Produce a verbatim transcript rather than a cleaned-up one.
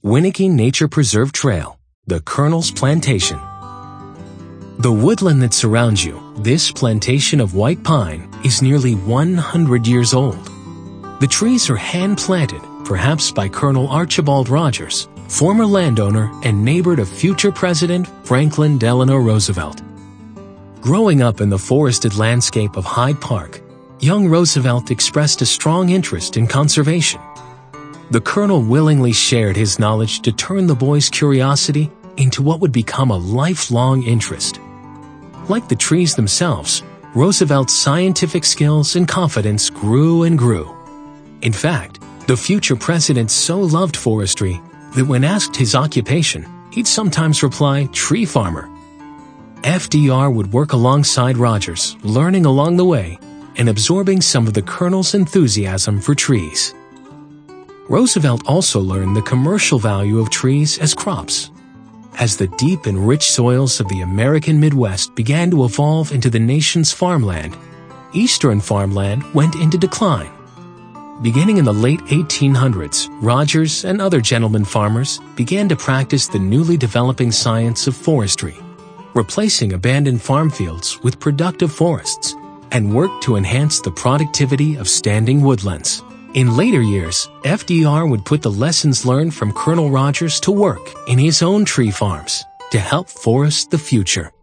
Winnicke Nature Preserve Trail, the Colonel's Plantation. The woodland that surrounds you, this plantation of white pine, is nearly one hundred years old. The trees are hand-planted, perhaps by Colonel Archibald Rogers, former landowner and neighbor to future President Franklin Delano Roosevelt. Growing up in the forested landscape of Hyde Park, young Roosevelt expressed a strong interest in conservation. The Colonel willingly shared his knowledge to turn the boy's curiosity into what would become a lifelong interest. Like the trees themselves, Roosevelt's scientific skills and confidence grew and grew. In fact, the future president so loved forestry that when asked his occupation, he'd sometimes reply, "tree farmer." F D R would work alongside Rogers, learning along the way and absorbing some of the Colonel's enthusiasm for trees. Roosevelt also learned the commercial value of trees as crops. As the deep and rich soils of the American Midwest began to evolve into the nation's farmland, eastern farmland went into decline. Beginning in the late eighteen hundreds, Rogers and other gentleman farmers began to practice the newly developing science of forestry, replacing abandoned farm fields with productive forests, and worked to enhance the productivity of standing woodlands. In later years, F D R would put the lessons learned from Colonel Rogers to work in his own tree farms to help forest the future.